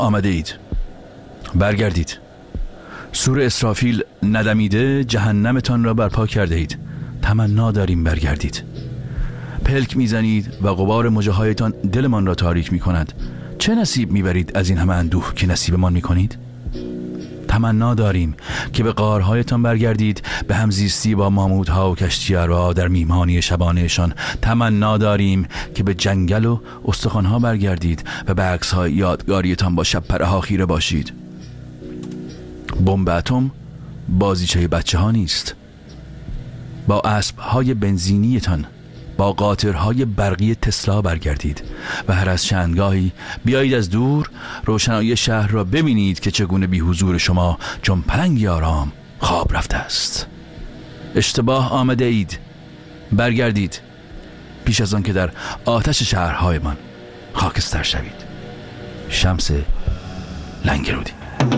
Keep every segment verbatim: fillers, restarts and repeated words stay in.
آمده اید، برگردید. سور اسرافیل ندمیده جهنمتان را برپا کرده اید. تمنا داریم برگردید. پلک میزنید و غبار مژه‌هایتان دلمان را تاریک میکند. چه نصیب میبرید از این همه اندوه که نصیبمان میکنید؟ تمنا داریم که به غارهایتان برگردید، به همزیستی با مامودها و کشتیارها در میهمانی شبانهشان. تمنا داریم که به جنگل و استخوانها برگردید و به عکس‌های یادگاریتان با شب پره‌ها خیره باشید. بمب اتم بازیچه بچه ها نیست. با اسب‌های بنزینیتان، با قاطرهای برقی تسلا برگردید و هر از چندگاهی بیایید از دور روشنایی شهر را ببینید که چگونه بی حضور شما چون پلنگی آرام خواب رفته است. اشتباه آمده اید، برگردید پیش از آن که در آتش شهرهایمان خاکستر شوید. شمس لنگرودی.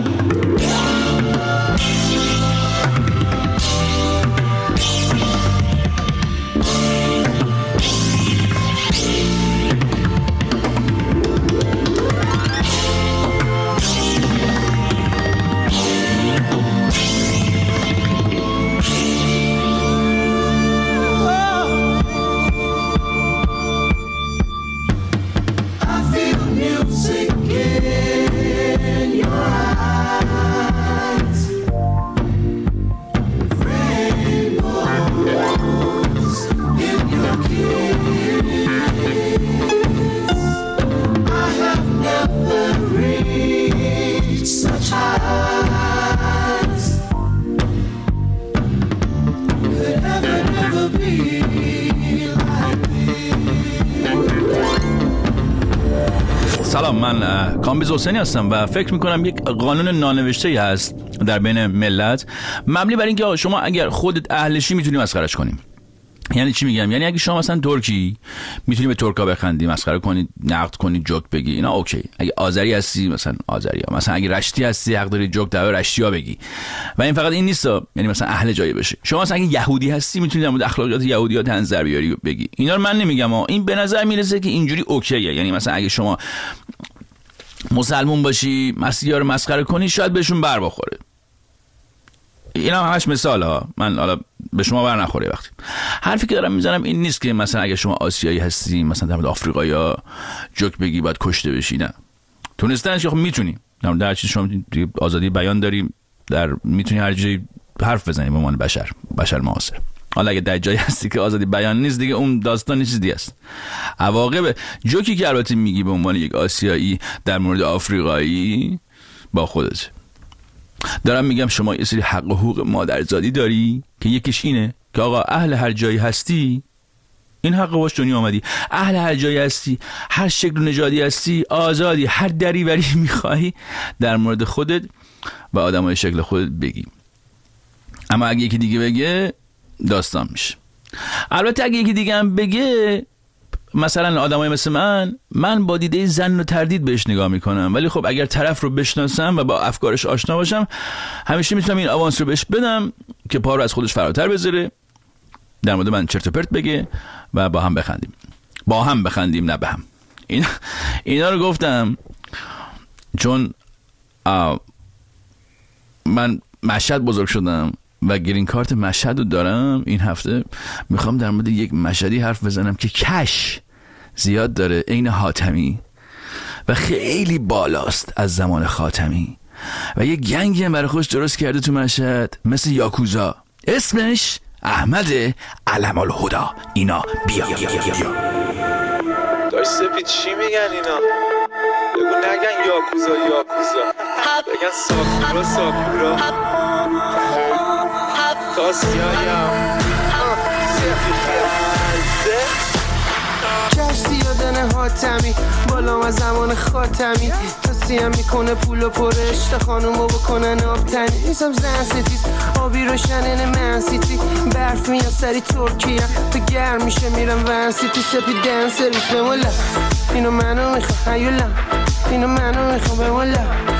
سلام، من کامبیز حسینی هستم و فکر میکنم یک قانون نانوشته هست در بین ملت مبنی بر اینکه شما اگر خودت اهلشی میتونی مسخرهش کنی. یعنی چی میگم؟ یعنی اگه شما مثلا ترکی میتونی به ترکا بخندی، مسخره کنی، نقد کنی، جوک بگی، اینا اوکی. اگه آذری هستی مثلا آذریا، مثلا اگه رشتی هستی حق داری جوک در رشتیا بگی. و این فقط این نیست، یعنی مثلا اهل جایی بشی. شما مثلا اگه یهودی هستی میتونی در مورد اخلاقیات یهودی‌ها طنز در بیاری بگی. اینا رو من نمیگم، ها این به نظر میرسه که اینجوری اوکیه. یعنی مثلا اگه شما مسلمون باشی مسیحا رو مسخره کنی شاید بهشون بر بخوره. اینا همش مثال ها، من حالا به شما بر نخوره. وقتی حرفی که دارم میزنم این نیست که مثلا اگه شما آسیایی هستی مثلا در مورد آفریقایی‌ها جوک بگی باید کشته بشی. نه، تونستنش که خب میتونی، در هر چیز شما آزادی بیان داری، در میتونی هر جایی حرف بزنی به عنوان بشر بشر معاصر. حالا اگه در جایی هستی که آزادی بیان نیست دیگه اون داستان چیز دیگه است. عواقب جوکی که البته میگی به عنوان یک آسیایی در مورد آفریقایی با خودت. دارم میگم شما یه سری حق و حقوق مادرزادی داری که یکیش اینه که آقا اهل هر جایی هستی این حق باش دنیا آمدی، اهل هر جایی هستی، هر شکل و نژادی هستی، آزادی، هر دریوری میخوای در مورد خودت و آدمای شکل خودت بگی. اما اگه یکی دیگه بگه داستان میشه. البته اگه یکی دیگه هم بگه، مثلا آدمای مثل من من با دیده ظن و تردید بهش نگاه میکنم، ولی خب اگر طرف رو بشناسم و با افکارش آشنا باشم همیشه میتونم این آوانس رو بهش بدم که پا رو از خودش فراتر بذاره، در مورد من چرت و پرت بگه و با هم بخندیم. با هم بخندیم نه به هم. این اینا رو گفتم چون من مشهد بزرگ شدم و گرین کارت مشهد رو دارم. این هفته میخوام در مورد یک مشهدی حرف بزنم که کش زیاد داره، عین حاتمی و خیلی بالاست از زمان خاتمی و یه گنگی هم برای خودش درست کرده تو مشهد مثل یاکوزا، اسمش احمد علم الهدا. اینا بیا بیا بیا بیا داشت سپید چی میگن اینا؟ بگو نگن یاکوزا یاکوزا، بگن ساکورا ساکورا تاسیایم سپید خرزه کشتی یادن حاتمی بالام از زمان خاتمی تاسیم میکنه پول و پرش تا خانومو بکنن آبتنی. میسم زن ستیز آبی روشنن من سیتی برف میان سری ترکیه تو گرم میشه میرم ون سیتی سپید دن سرویس بمولا اینو منو میخوام هیولا اینو منو میخوام بمولا تاسی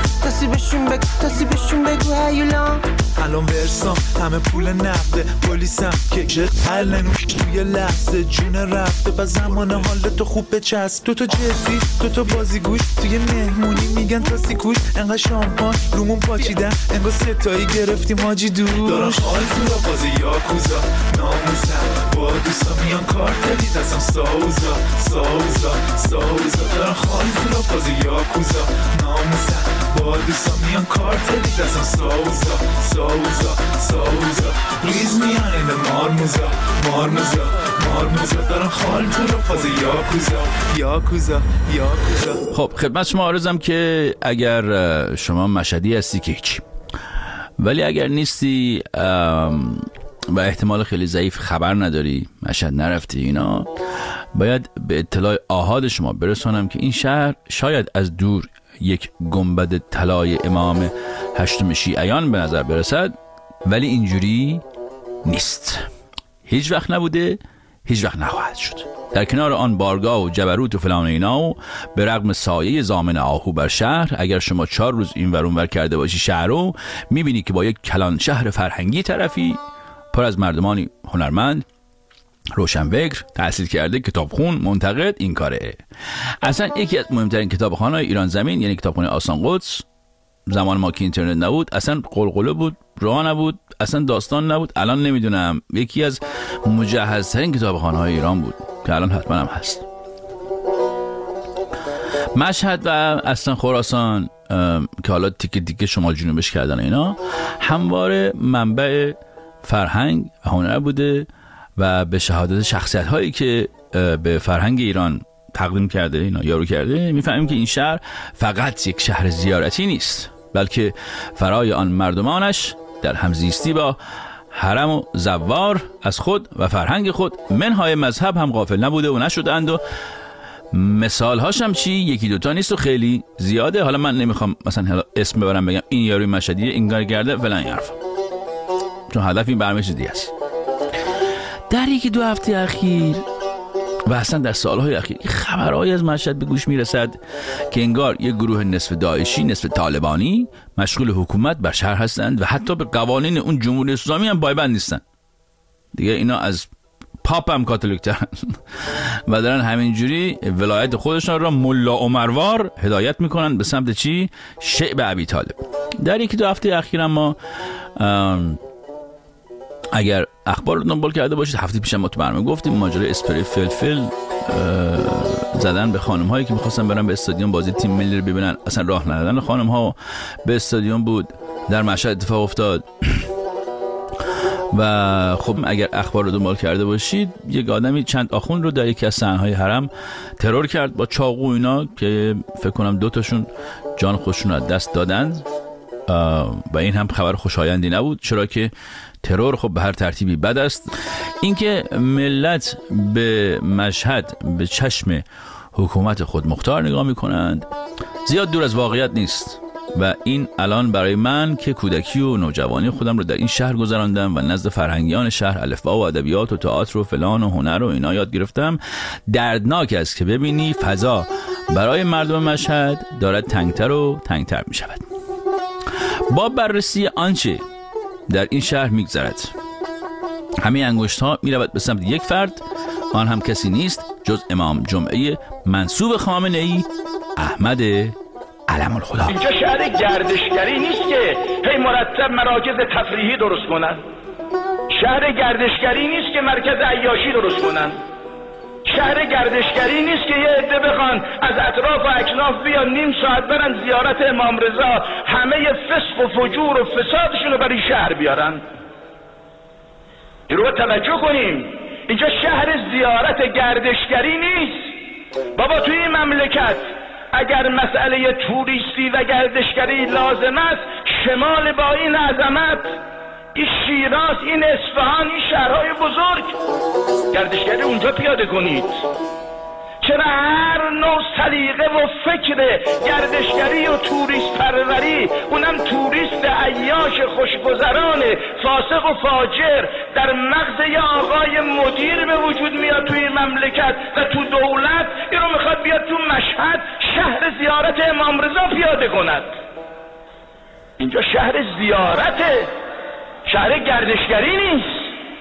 تاسی بهشون بگو تاسی بهشون بگو هیولام. الان برسام همه پول نقده، پلیسم که جد حل نمیشه توی لحظه، جون رفته با زمان حال تو خوب بچسب. تو تو جدی تو تو بازیگوش توی مهمونی میگن تاسی کوش، انقدر شامپان رومون پاچیدن انگار ستایی گرفتیم حاجی دوش. دارم حال تو را فاز یاکوزا ناموسم با دوستا میان کارتلی دستم ساوزا ساوزا ساوزا. دارم حال تو را فاز یاکوزا ناموسم با دوستا میان کارتلی دستم ساوزا ساوزا ساوزا. ریز میان این مارموزا مارموزا مارموزا. دارم حال تو را فاز یاکوزا یاکوزا یاکوزا. خب خدمت شما عرضم که اگر شما مشهدی هستی که هیچی، ولی اگر نیستی و احتمال خیلی ضعیف خبر نداری، مشهد نرفتی، اینا باید به اطلاع آحاد شما برسانم که این شهر شاید از دور یک گنبد طلای امام هشتم شیعیان به نظر برسد، ولی اینجوری نیست. هیچ وقت نبوده، هیچ وقت نخواهد شد. در کنار آن بارگاه و جبروت و فلان اینا و به رغم سایه زامن آهو بر شهر، اگر شما چهار روز این ور اون ور کرده باشی شهر رو، میبینی که با یک کلان شهر فرهنگی طرفی، پر از مردمانی هنرمند، روشنفکر، تحصیل کرده، کتابخون، منتقد. این کاره اصلا یکی از مهمترین کتابخانه‌های ایران زمین، یعنی کتابخانه آستان قدس، زمان ما که اینترنت نبود اصلا قلقله بود، راه نبود، اصلا داستان نبود. الان نمیدونم یکی از مجهزترین کتابخانه‌های ایران بود که الان حتما هم هست. مشهد و اصلا خراسان که حالا تیکه تیکه شمال جنوبش کردن، اینا همواره منبع فرهنگ و هنر بوده و به شهادت شخصیت هایی که به فرهنگ ایران تقدیم کرده، اینا یارو کرده، میفهمیم که این شهر فقط یک شهر زیارتی نیست، بلکه فرای آن مردمانش در همزیستی با حرم و زوار از خود و فرهنگ خود منهای مذهب هم غافل نبوده و نشدند. و مثال هاشم چی؟ یکی دوتا نیست و خیلی زیاده. حالا من نمیخوام مثلا حالا اسم ببرم بگم این یاروی مشهدیه، این کار کرده فلان حرف، چون هدف این برنامه چیز دیگه است. در یکی دو هفته اخیر و اصلا در سالهای اخیر خبرهایی از مشهد به گوش میرسد که انگار یک گروه نصف داعشی نصف طالبانی مشغول حکومت بر شهر هستند و حتی به قوانین اون جمهوری اسلامی هم پایبند نیستن دیگه. اینا از پاپ هم کاتولیک‌ترن و دارن همینجوری ولایت خودشان را ملا عمروار هدایت میکنن به سمت چی؟ شعب ابی طالب. در یکی دو هفته اخیر اما اگر اخبار رو دنبال کرده باشید، هفته پیش ما تو برنامه گفتیم ماجرای اسپری فلفل زدن به خانم هایی که میخواستن برن به استادیوم بازی تیم ملی رو ببینن، اصلا راه ندادن خانم ها به استادیوم بود، در مشهد اتفاق افتاد. و خب اگر اخبار رو دنبال کرده باشید، یک آدمی چند آخوند رو در یکی از صحنه‌های حرم ترور کرد با چاقو اینا که فکر کنم دو تاشون جان خودشون رو از دست دادند و این هم خبر خوشایندی نبود، چرا که ترور خب به هر ترتیبی بد است. اینکه ملت به مشهد به چشم حکومت خود مختار نگاه میکنند زیاد دور از واقعیت نیست و این الان برای من که کودکی و نوجوانی خودم رو در این شهر گذراندم و نزد فرهنگیان شهر الفبا و ادبیات و تئاتر و فلان و هنر و اینا یاد گرفتم، دردناک است که ببینی فضا برای مردم مشهد دارد تنگتر و تنگتر می شود. با بررسی آنچه در این شهر میگذرد، همه انگشت ها می رود به سمت یک فرد، آن هم کسی نیست جز امام جمعه منسوب خامنه ای، احمد علم الخدا. اینجا شهر گردشگری نیست که هی مرتب مراکز تفریحی درست کنن، شهر گردشگری نیست که مرکز عیاشی درست کنن، شهر گردشگری نیست که یه عده بخوان از اطراف و اکناف بیان نیم ساعت برن زیارت امام رضا، همه فسق و فجور و فسادشون رو برای شهر بیارن. این رو توجه کنیم، اینجا شهر زیارت گردشگری نیست. بابا توی این مملکت اگر مسئله توریستی و گردشگری لازم است، شمال با این عظمت، این شیراز، این اصفهان، این شهرهای بزرگ، گردشگری اونجا پیاده کنید. چرا هر نوع سلیقه و فکر گردشگری و توریست پروری، اونم توریست عیاش خوشگذران فاسق و فاجر، در مغز یه آقای مدیر به وجود میاد توی مملکت و تو دولت، این رو میخواد بیاد تو مشهد شهر زیارت امام رضا پیاده کند. اینجا شهر زیارته، شهر گردشگری نیست.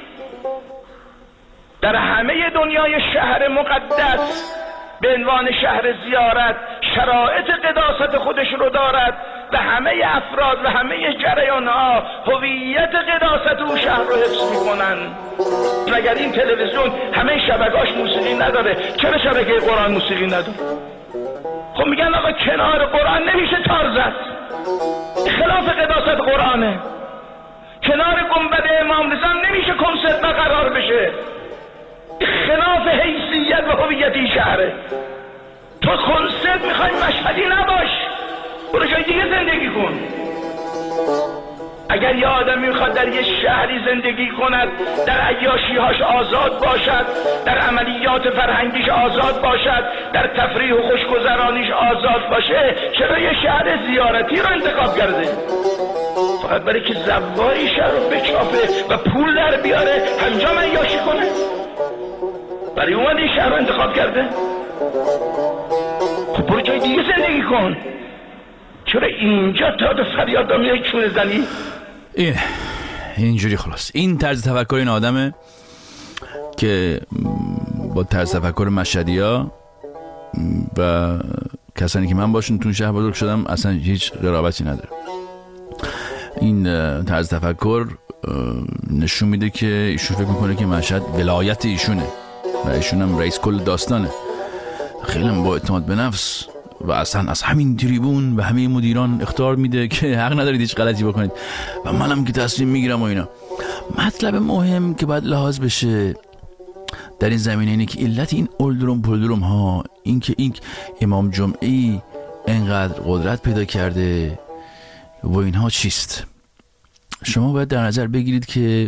در همه دنیای شهر مقدس به عنوان شهر زیارت شرایط قداست خودش رو دارد و همه افراد و همه جریان‌ها هویت قداست اون شهر رو حفظ می‌کنن. مگر این تلویزیون همه شبکه‌اش موسیقی نداره؟ چرا شبکه قرآن موسیقی نداره؟ خب میگن آقا کنار قرآن نمیشه تار زد، خلاف قداست قرآنه. کنار گنبد امام رضا نمیشه کنسرت برقرار بشه، خلاف حیثیت و هویت این شهره. تو کنسرت میخوای مشهدی نباش، برو جای دیگه زندگی کن. اگر یه آدمی میخواد در یه شهری زندگی کند، در عیاشی‌هاش آزاد باشد، در عملیات فرهنگیش آزاد باشد، در تفریح و خوشگذرانیش آزاد باشه، چرا یه شهر زیارتی رو انتخاب کرده؟ فقط برای که زواری شهر رو بچاپه و پول در بیاره همجا عیاشی کنه؟ برای اومد این شهر رو انتخاب کرده؟ خب برو جای دیگه زندگی کن. چرا اینجا تا فریاد دامیه چونه زنی؟ این اینجوری خلاص. این طرز تفکر این آدمه که با طرز تفکر مشهدی‌ها و کسانی که من باشون تو شهر بزرگ شدم اصلا هیچ قرابتی نداره. این طرز تفکر نشون میده که ایشون فکر میکنه که مشهد ولایت ایشونه و ایشون هم رئیس کل داستانه. خیلی با اعتماد به نفس و اصلا از همین تریبون و همه مدیران اخطار میده که حق ندارید هیچ غلطی بکنید و منم که تصمیم میگیرم و اینا. مطلب مهم که باید لحاظ بشه در این زمینه اینه که علت این اولدروم پولدروم ها، این که این امام جمعی انقدر قدرت پیدا کرده و اینها چیست. شما باید در نظر بگیرید که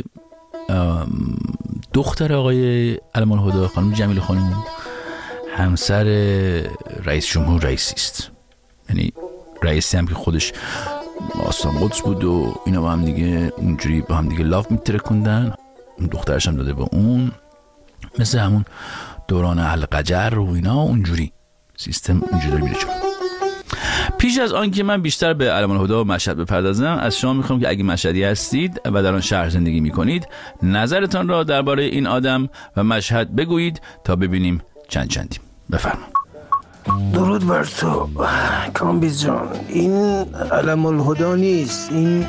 دختر آقای علم الهدی خانم جمیل خانم همسر رئیس جمهور رئیسی است، یعنی رئیسی هم که خودش آستان قدس بود و اینا با هم دیگه اونجوری با هم دیگه لاف میترکوندن. دخترش هم داده به اون، مثل همون دوران القجر و اینا، اونجوری سیستم اونجوری داره میره جلو. پیش از آن که من بیشتر به علم الهدی و مشهد بپردازم، از شما میخوام که اگه مشهدی هستید و در آن شهر زندگی میکنید، نظرتان را درباره این آدم و مشهد بگویید تا ببینیم چند چندیم. بفرمایید. درود بر تو کامبیز جان. این علم الهدی نیست، این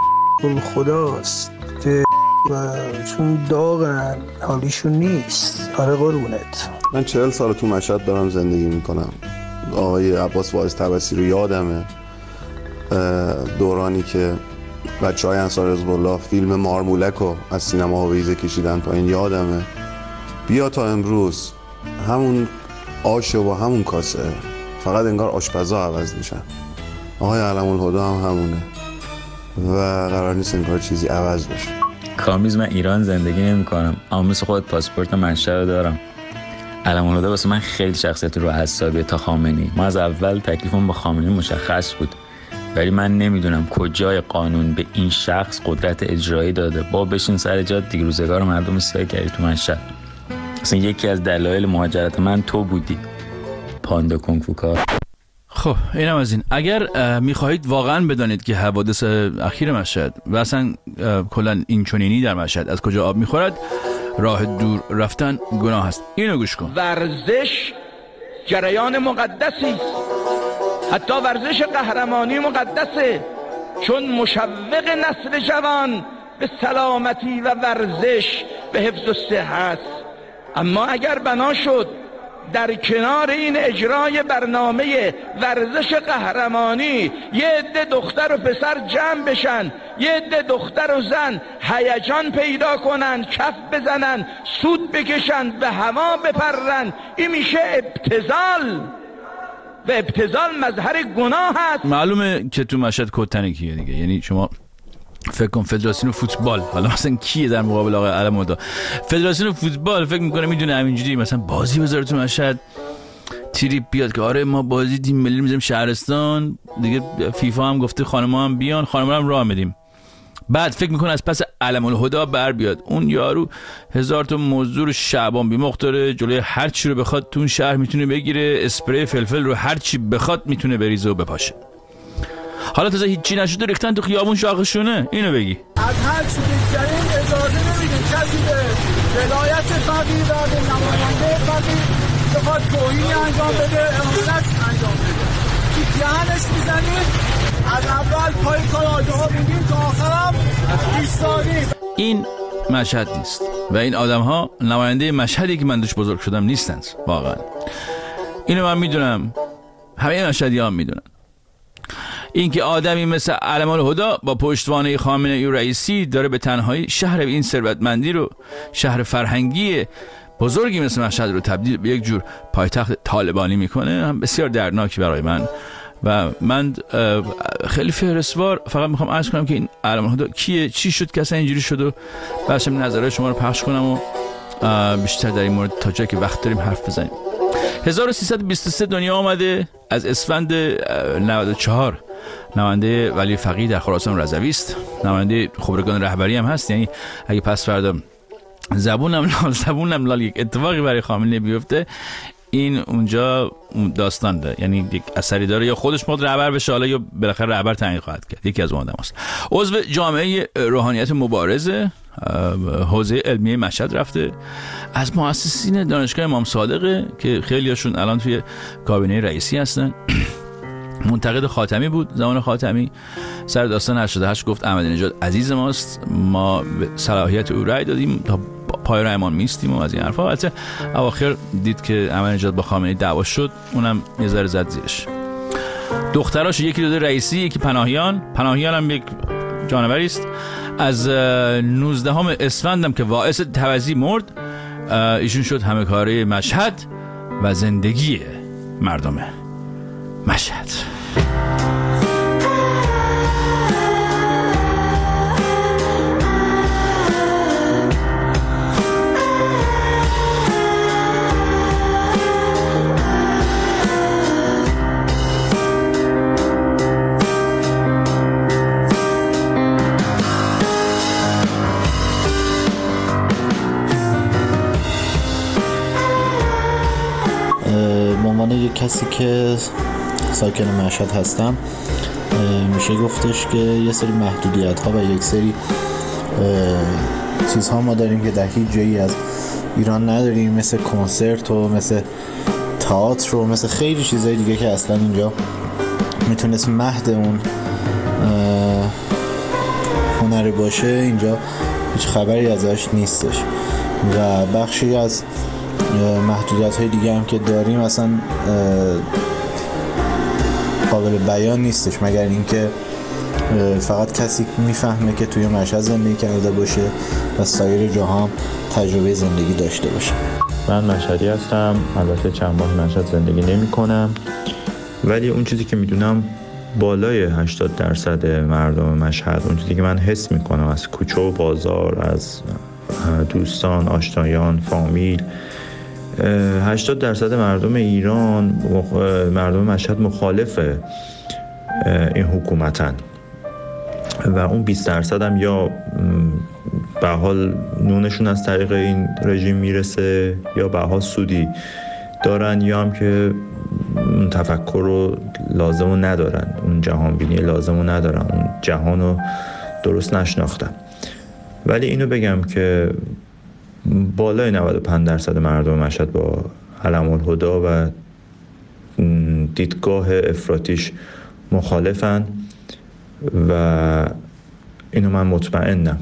الخداست که و چون داغن حالیشون نیست. آره قربونت. من چهل سال تو مشهد دارم زندگی میکنم. آقای عباس واعظ طبسی رو یادمه، دورانی که بچه های انصار حزب الله فیلم مارمولک رو از سینما هویزه کشیدن پایین یادمه. بیا تا امروز همون آش و همون کاسه، فقط انگار آشپزا عوض میشن. آقای علم الهدی هم همونه و قرار نیست انگار چیزی عوض بشه. کامیز من ایران زندگی نمی کنم، اما مثل خود پاسپورت منشأ رو دارم. علم الهدی واسه من خیلی شخصیت رو حسابیه تا خامنه‌ای. ما از اول تکلیفمون با خامنه‌ای مشخص بود، ولی من نمیدونم کجای قانون به این شخص قدرت اجرایی داده. با بشین سر جات دیگه، روزگار مردم سیاه کردی تو مشهد. اصلا یکی از دلایل مهاجرت من تو بودی، پاندا کنگفو کار. خب اینم از این. اگر میخواهید واقعا بدانید که حوادث اخیر مشهد و اصلا کلا این چنینی در مشهد از کجا آب میخورد، راه دور رفتن گناه است. اینو گوش کن. ورزش جریان مقدسی است، حتی ورزش قهرمانی مقدسه، چون مشوق نسل جوان به سلامتی و ورزش به حفظ و صحت. اما اگر بنا شد در کنار این اجرای برنامه ورزش قهرمانی یه عده دختر و پسر جمع بشن، یه عده دختر و زن هیجان پیدا کنن، کف بزنن، سود بکشن، به هوا بپرن، این میشه ابتذال و ابتذال مظهر گناه هست. معلومه که تو مشهد کتنه کیه دیگه. یعنی شما فکر کن فدراسیون فوتبال، حالا مثلا کیه در مقابل آقای علم الهدی؟ فدراسیون فوتبال فکر میکنه میدونه همینجوری مثلا بازی بذاره تو مشهد، تریپ بیاد که آره ما بازی تیم ملی میذاریم شهرستان دیگه، فیفا هم گفته خانم‌ها هم بیان، خانم‌ها هم راه میدیم. بعد فکر میکنه از پس علم الهدی بر بیاد. اون یارو هزار تا مزدور شعبان بی مقداره، جلوی هر چی رو بخواد تو اون شهر میتونه بگیره، اسپری فلفل رو هر چی بخواد میتونه بریزه و بپاشه. حالا تازه هیچی نشده ریختن تو خیابون شاخشونه. اینو بگی. از هر چی بگذاریم اجازه نمیدیم کسی به ولایت فقیه و به نماینده فقیه بخواد توهینی انجام بده، اهانت انجام بده. تو دهنش میزنیم، از اول پای کار آجاها میگیم تا آخرم ایستادیم. این مشهد نیست و این آدم ها نماینده مشهدی که من دوش بزرگ شدم نیستند. واقعا اینو من میدونم، همه مشهدی ها میدونن. این که آدمی مثل علم الهدا با پشتوانه خامنه‌ای و رئیسی داره به تنهایی شهر این ثروتمندی رو، شهر فرهنگی بزرگی مثل مشهد رو تبدیل به یک جور پایتخت طالبانی میکنه، هم بسیار دردناکی برای من. و من خیلی فهرستوار فقط میخوام عرض کنم که این علم الهدا کیه، چی شد که اصلا اینجوری شد و بعدش نظرهای شما رو پخش کنم و بیشتر در این مورد تا جایی که وقت داریم حرف بزنیم. هزار و سیصد و بیست و سه دنیا آمده، از اسفند نود و چهار نماینده ولی فقیه در خراسان رضوی است، نماینده خبرگان رهبری هم هست. یعنی اگه پس فردا زبونم لال زبونم لال یک اتفاقی برای خامنه‌ای بیفته، این اونجا داستان داره، یعنی یک اثری داره، یا خودش مد رهبر بشه حالا یا بالاخره رهبر تعیین خواهد کرد. یکی از اون آدماست. عضو جامعه روحانیت مبارزه حوزه علمیه مشهد رفته، از مؤسسین دانشگاه امام صادقه که خیلیاشون الان توی کابینه رئیسی هستن. منتقد خاتمی بود زمان خاتمی، سر داستان هشتاد و هشت گفت احمدی نژاد عزیز ماست، ما به صلاحیت او رأی دادیم تا پای رایمان میستیم و از این حرفا. البته اواخر دید که احمدی نژاد با خامنه‌ای دعوا شد، اونم یه ذره زد زیرش. دختراش یکی داده رئیسی، یکی پناهیان. پناهیان هم یک جانوری است. از نوزدهم اسفندم که واعظ توزی مرد، ایشون شد همه کاره مشهد و زندگی مردم مشهد. کسی که ساکن مشهد هستم میشه گفتش که یه سری محدودیت ها و یک سری چیزها ما داریم که در هیچ جایی از ایران نداریم، مثل کنسرت و مثل تئاتر و مثل خیلی چیزهای دیگه که اصلا اینجا میتونست مهد اون هنر باشه، اینجا هیچ خبری ازش نیستش. و بخشی از محدودیت های دیگه هم که داریم اصلا قابل بیان نیستش، مگر اینکه فقط کسی میفهمه که توی مشهد زندگی کرده باشه و سایر جاها هم تجربه زندگی داشته باشه. من مشهدی هستم، البته چند ماه مشهد زندگی نمی کنم، ولی اون چیزی که میدونم بالای هشتاد درصد مردم مشهد، اون چیزی که من حس میکنم از کوچه و بازار، از دوستان، آشنایان، فامیل، هشتاد درصد مردم ایران، مردم مشهد مخالف این حکومتن و اون بیست درصد هم یا به حال نونشون از طریق این رژیم میرسه یا به حال سودی دارن، یا هم که اون تفکر رو لازم رو ندارن، اون جهان بینی لازم رو ندارن، اون جهان رو درست نشناختن. ولی اینو بگم که بالای نود و پنج درصد مردم مشهد با علم الهدا و دیدگاه افراطیش مخالفن و اینو من مطمئنم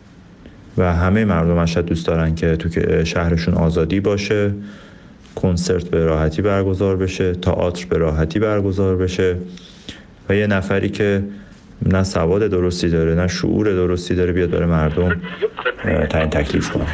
و همه مردم مشهد دوست دارن که تو شهرشون آزادی باشه، کنسرت به راحتی برگزار بشه، تئاتر به راحتی برگزار بشه و یه نفری که نه سواد درستی داره نه شعور درستی داره بیاد برای مردم تعیین تکلیف کنه.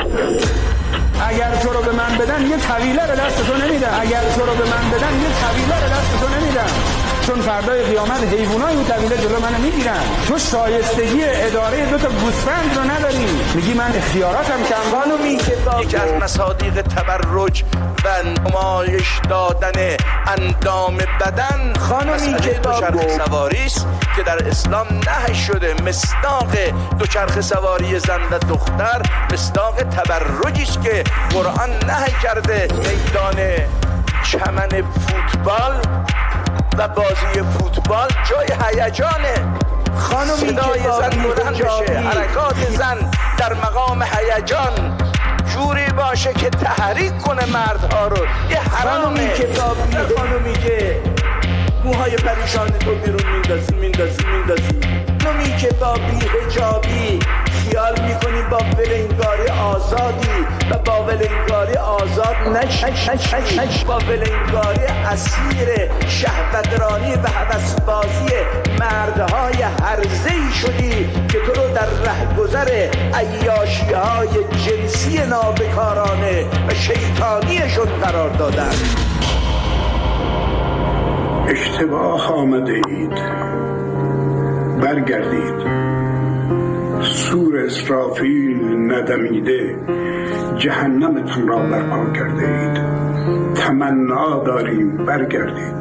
اگر تو رو به من بدن یه طویله به دست تو نمیدم، اگر تو رو به من بدن یه طویله به دست تو نمیدم، چون فردای قیامت حیوانای اون طویله جلو منو میگیرن. تو شایستگی اداره دو تا گوسفند رو نداری، میگی من اختیاراتم کم. خانومی که یکی از مصادیق تبرج و نمایش دادن اندام بدن خانومی که دوچرخه سواری است که در اسلام نهی شده. مصداق دوچرخه سواری زن و دختر مصداق تبرجی است که قرآن نهی کرده. میدان چمن فوتبال و بازی فوتبال جای هیجانه. خانمی صدای زن بلند بشه، حرکات زن در مقام هیجان جوری باشه که تحریک کنه مردها رو. یه حرامی که تابی خانمی که موهای پریشان تو بیرون میندازی میندازی میندازی خانمی که با بی حجابی خیال میکنی با ولنگاری آزادی و با ولنگاری آزاد نش نش نش نش نش با ولنگاری اسیر شهوترانی و هوسبازی مردهای هرزه‌ای شدی که تو رو در رهگذر عیاشی‌های جنسی نابکارانه و شیطانیشون قرار دادن. اشتباه آمده اید، برگردید. سور اسرافیل ندمیده جهنمتون را برپا کرده اید. تمنا داریم برگردید.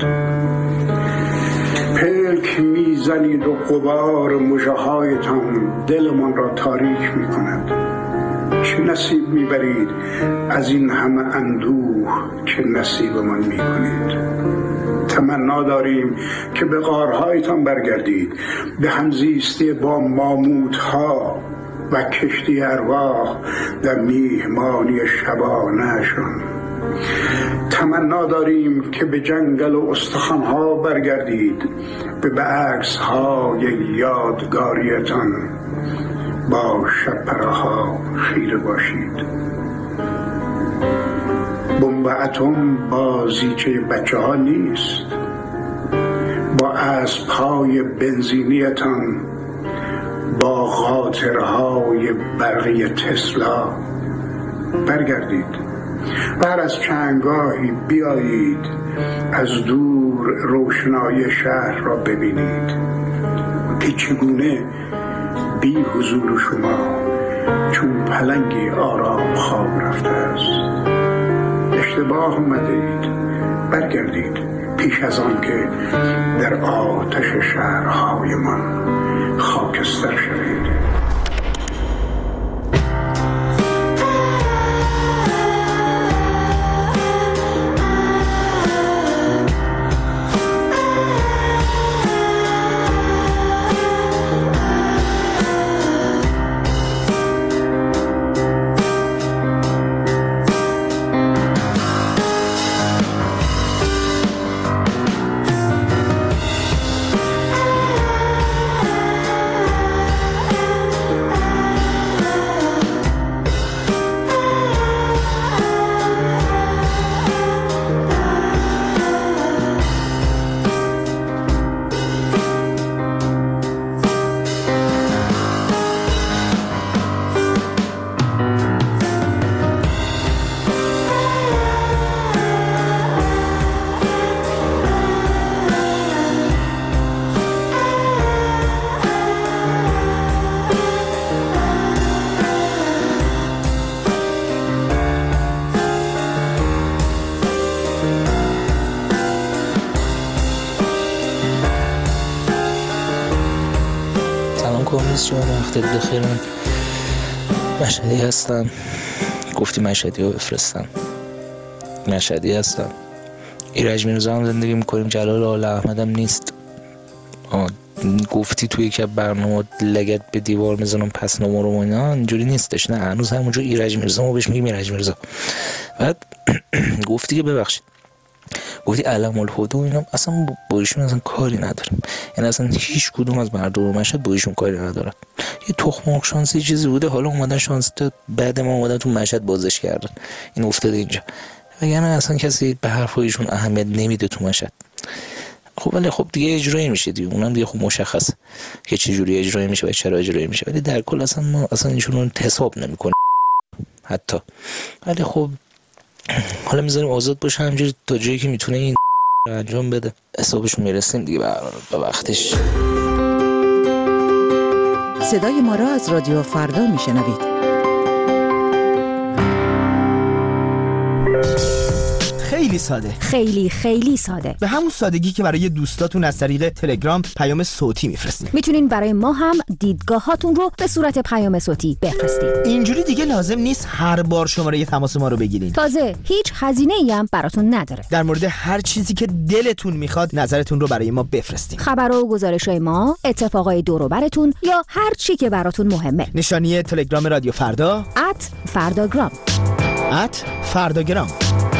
پلک میزنید و غبار مژه‌هایتان دلمان را تاریک میکند. چه نصیب میبرید از این همه اندوه که نصیبمان میکنید. تمنا داریم که به غارهایتان برگردید، به همزیستی با ماموتها و کشتی ارواح در میهمانی شبانه‌شان. تمنا داریم که به جنگل و استخوان‌ها برگردید، به عکس‌های یادگاریتان با شب‌پره‌ها خیره باشید. بمب اتم بازیچه بچه ها نیست. با اسب‌های بنزینیتان، با قاطرهای برقی تسلا برگردید و هر از چندگاهی بیایید از دور روشنایی شهر را ببینید که چگونه بی حضور شما چون پلنگی آرام خواب رفته است. اشتباه آمده اید، برگردید پیش از آن که در آتش شهرهایمان خاکستر شوید. شما وقتت بخیر. من مشهدی هستم. گفتی مشهدی رو بفرستم. مشهدی هستم. ایرج میرزا هم زندگی میکنیم. جلال آل احمدم نیست. گفتی توی که برنامه لگت به دیوار میزنم پس نمارم و اینا، اینجوری نیستش. نه، هنوز همونجا ایرج میرزا، ما بهش میگیم ایرج میرزا. بعد گفتی که ببخشید، گفتی علم الهدى و اینا، اصلا با ایشون اصلا کاری نداریم. یعنی اصلا هیچ کدوم از مردم مشهد با ایشون کاری ندارن. یه تخم مرغ شانسی چیزی بوده، حالا اومدن شانس تا بعد ما اومدن تو مشهد بازش کردن، این افتاده اینجا. وگرنه اصلا کسی به حرفای ایشون اهمیت نمیده تو مشهد. خب ولی خب دیگه اجرایی میشه دیگه، اونم دیگه خب مشخصه که چه جوری اجرایی میشه و چرا اجرایی میشه، ولی در کل اصلا ما اصلا ایشون رو حساب نمیکنه حتی. ولی خب حالا میذاریم آزاد باشه همینجوری تا جایی که میتونه این انجام بده، حسابشون میرسیم دیگه به وقتش. صدای ما را از رادیو فردا میشنوید. خیلی خیلی ساده، خیلی خیلی ساده، به همون سادگی که برای دوستاتون از طریق تلگرام پیام صوتی میفرستین. میتونین برای ما هم دیدگاهاتون رو به صورت پیام صوتی بفرستید. اینجوری دیگه لازم نیست هر بار شماره تماس ما رو بگیرین. تازه هیچ هزینه‌ای هم براتون نداره. در مورد هر چیزی که دلتون میخواد نظرتون رو برای ما بفرستین. خبر و گزارش‌های ما، اتفاقای دور و براتون یا هر چی که براتون مهمه. نشانی تلگرام رادیو فردا ات فرداگرام ات فرداگرام